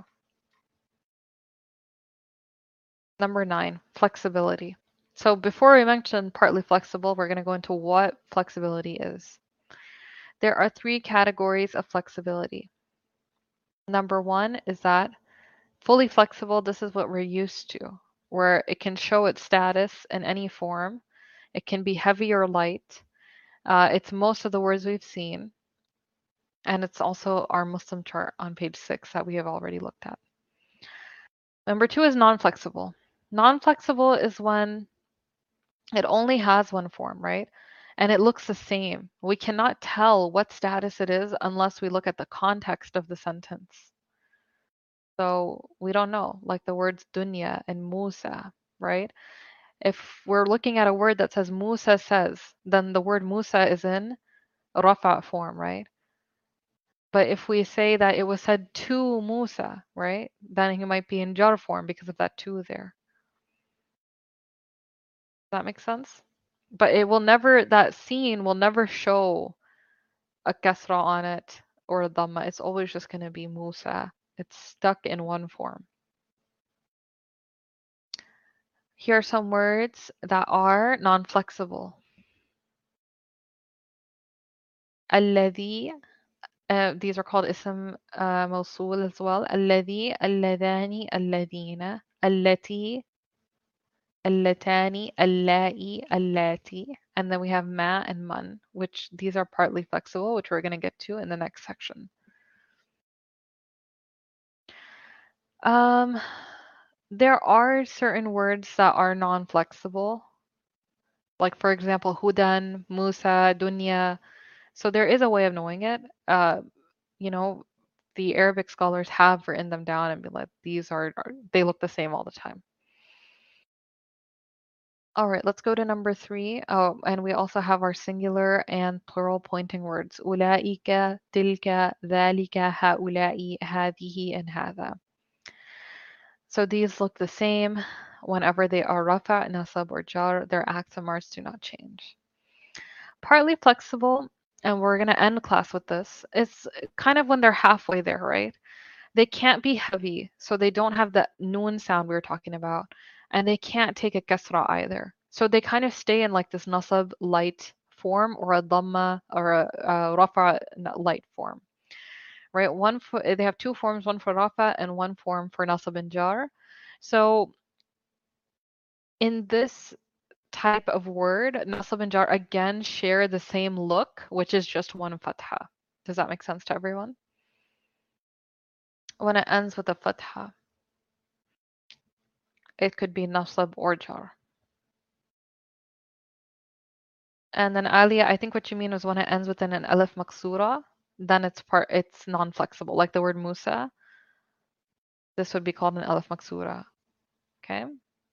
Number nine, flexibility. So before we mention partly flexible, we're going to go into what flexibility is. There are three categories of flexibility. Number one is that fully flexible, this is what we're used to, where it can show its status in any form. It can be heavy or light. Uh, it's most of the words we've seen. And it's also our Muslim chart on page six that we have already looked at. Number two is non-flexible. Non-flexible is when it only has one form, right? And it looks the same. We cannot tell what status it is unless we look at the context of the sentence. So we don't know, like the words dunya and Musa, right? If we're looking at a word that says Musa says, then the word Musa is in rafa form, right? But if we say that it was said to Musa, right, then he might be in jar form because of that to there. Does that make sense? But it will never, that scene will never show a kasra on it or a dhamma. It's always just going to be Musa. It's stuck in one form. Here are some words that are non-flexible. الذي, uh, these are called ism uh, mawsul as well. الذي, اللذان, الذين, التي, اللتان, اللائي, اللاتي, and then we have ma and man, which these are partly flexible, which we're going to get to in the next section. Um, there are certain words that are non-flexible, like for example, hudan, Musa, dunya. So there is a way of knowing it. Uh, you know, the Arabic scholars have written them down and be like, these are, are they look the same all the time. All right, let's go to number three. Oh, and we also have our singular and plural pointing words. أولئك, تلك, ذلك, هؤلاء, هذه, and هذا. So these look the same whenever they are rafa, nasab, or jar. Their acts and marks do not change. Partly flexible, and we're going to end class with this. It's kind of when they're halfway there, right? They can't be heavy, so they don't have that noon sound we were talking about, and they can't take a kasra either. So they kind of stay in like this nasab light form or a dhamma or a, a rafa light form, right? One for, they have two forms, one for rafa and one form for nasab and jar. So in this type of word, nasab and jar again share the same look, which is just one fatha. Does that make sense to everyone? When it ends with a fatha, it could be nasab or jar. And then Alia, I think what you mean was when it ends within an alif maksura, then it's part it's non-flexible. Like the word Musa, this would be called an alif maksura. Okay?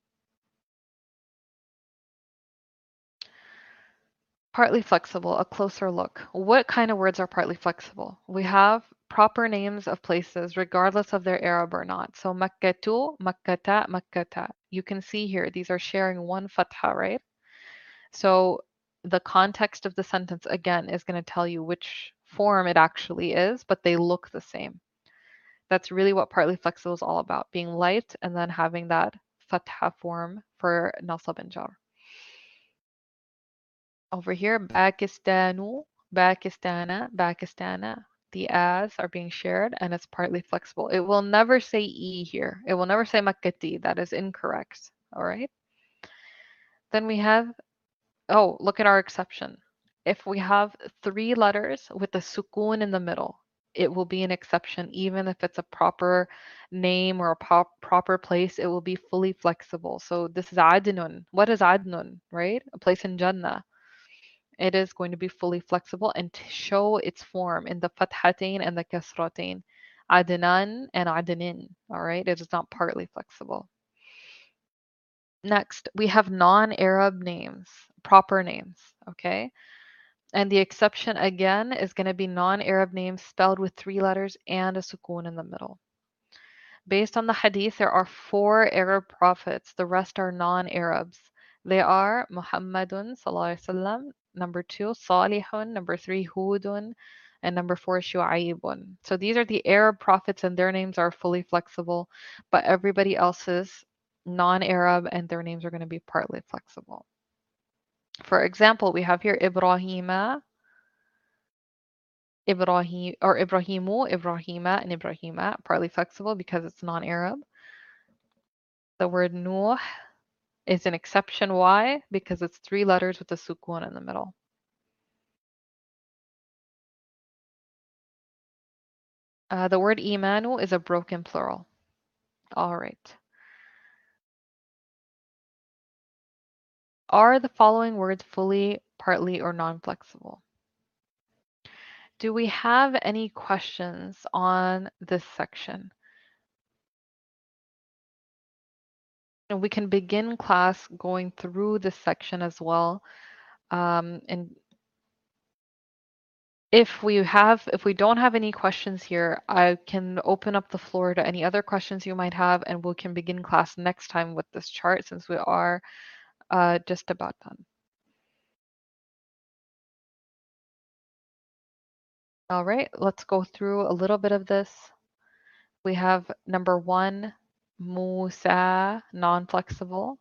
Partly flexible, a closer look. What kind of words are partly flexible? We have proper names of places, regardless of their Arab or not. So Makkatu, Makkata, Makkata. You can see here, these are sharing one fatha, right? So the context of the sentence, again, is going to tell you which form it actually is, but they look the same. That's really what partly flexible is all about, being light and then having that fatha form for nasab and jar. Over here, Pakistanu, Pakistana, Pakistana. The as are being shared and it's partly flexible. It will never say e here. It will never say makkati. That is incorrect. All right. Then we have, oh, look at our exception. If we have three letters with a sukun in the middle, it will be an exception. Even if it's a proper name or a pop, proper place, it will be fully flexible. So this is Adnun. What is Adnun, right? A place in Jannah. It is going to be fully flexible and to show its form in the fathatain and the kasratain. Adnan and Adnin, all right? It is not partly flexible. Next, we have non-Arab names, proper names, okay? And the exception again is going to be non-Arab names spelled with three letters and a sukoon in the middle. Based on the hadith, there are four Arab prophets. The rest are non-Arabs. They are Muhammadun sallallahu alaihi wasallam, number two Salihun, number three Hudun, and number four Shu'aibun. So these are the Arab prophets and their names are fully flexible, but everybody else is non-Arab and their names are going to be partly flexible. For example, we have here Ibrahima, Ibrahim or Ibrahimu, Ibrahima, and Ibrahima, partly flexible because it's non-Arab. The word Nuh is an exception. Why? Because it's three letters with a sukun in the middle. Uh, the word Imanu is a broken plural. All right. Are the following words fully, partly, or non-flexible? Do we have any questions on this section? And we can begin class going through this section as well. Um, and if we have, if we don't have any questions here, I can open up the floor to any other questions you might have, and we can begin class next time with this chart since we are uh, just about done. All right, let's go through a little bit of this. We have number one, Musa, non-flexible.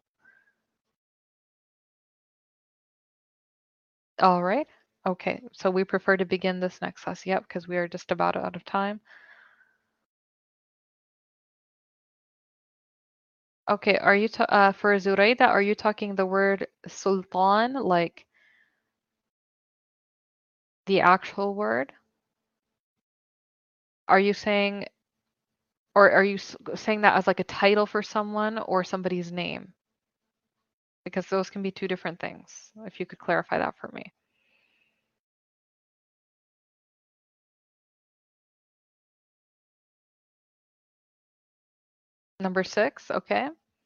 All right. Okay, so we prefer to begin this next class, yep, because we are just about out of time. Okay, are you ta- uh, for Zuraida, are you talking the word sultan, like the actual word? Are you saying, or are you s- saying that as like a title for someone or somebody's name? Because those can be two different things. If you could clarify that for me. Number six, okay.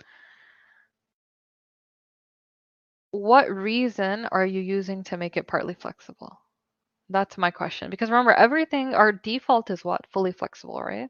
What reason are you using to make it partly flexible? That's my question. Because remember, everything, our default is what? Fully flexible, right?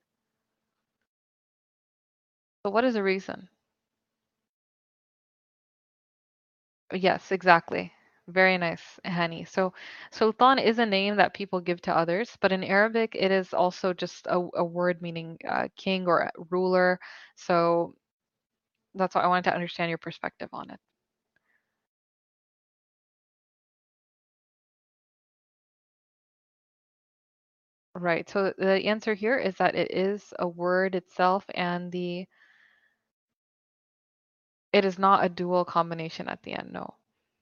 So what is the reason? Yes, exactly. Very nice, Hani. So, Sultan is a name that people give to others, but in Arabic, it is also just a, a word meaning uh, king or ruler. So that's why I wanted to understand your perspective on it. Right. So the answer here is that it is a word itself, and the it is not a dual combination at the end. No.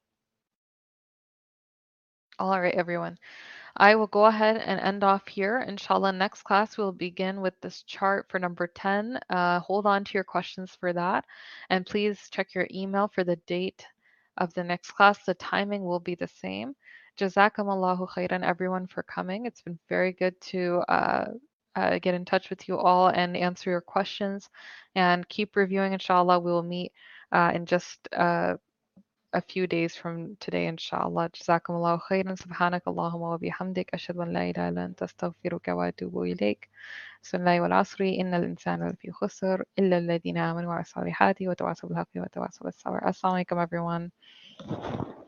All right, everyone. I will go ahead and end off here. Inshallah, next class we'll begin with this chart for number ten. Uh, hold on to your questions for that. And please check your email for the date of the next class. The timing will be the same. Jazakumullahu khairan, everyone, for coming. It's been very good to uh, uh, get in touch with you all and answer your questions. And keep reviewing, inshallah. We will meet uh, in just uh, a few days from today, inshallah. جزاكم الله خيرا سبحانك اللهم وبحمدك أشهد أن لا إله إلا أنت أستغفرك وأتوب إليك بسم الله والعصر إن الإنسان لفي خسر إلا الذين آمنوا وعملوا الصالحات وتواصوا بالحق وتواصوا بالصبر. Assalamu alaikum, everyone.